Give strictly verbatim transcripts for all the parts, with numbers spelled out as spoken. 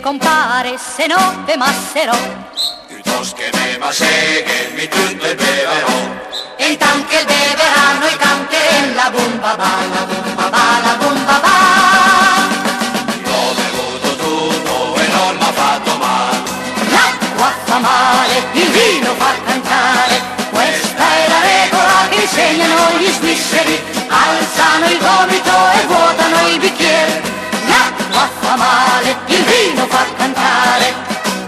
compare, se no ve masserò. Piuttosto che me ma seghe, mi tutto il beverò. E intanto che beverà noi canteremo la bomba ba, la bomba ba, la bomba ba. L'ho bevuto tutto e non m'ha fatto male. L'acqua fa male, il vino fa cantare. Questa è la regola che insegnano gli svizzeri. Alzano il gomito e vuotano il bicchiere. L'acqua fa male, il vino fa cantare.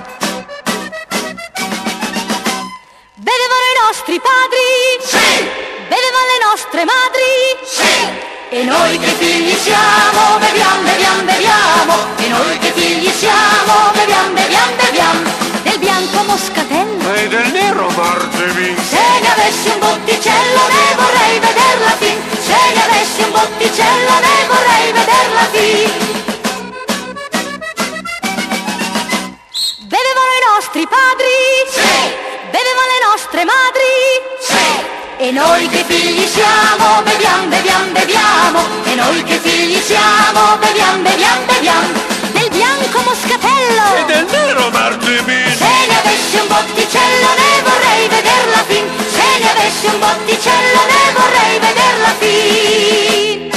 Bevevano i nostri padri, Sì! bevevano le nostre madri, Sì! e noi che figli siamo, beviamo, beviamo, beviamo, e noi che figli siamo, beviamo, beviamo, beviamo, del bianco moscatello E del nero martedì. se ne avessi un botticello ne vorrei vederla fin, se ne avessi un botticello ne vorrei vederla fin. Bevevano i nostri padri, Sì! bevevano le nostre madri, Sì! e noi che figli siamo, beviamo, beviamo, beviamo, e noi che figli siamo, beviamo, beviamo, beviamo, del bianco E moscatello del nero martedì. se ne avessi un botticello ne vorrei vederla fin, se ne avessi un botticello ne vorrei vederla fin.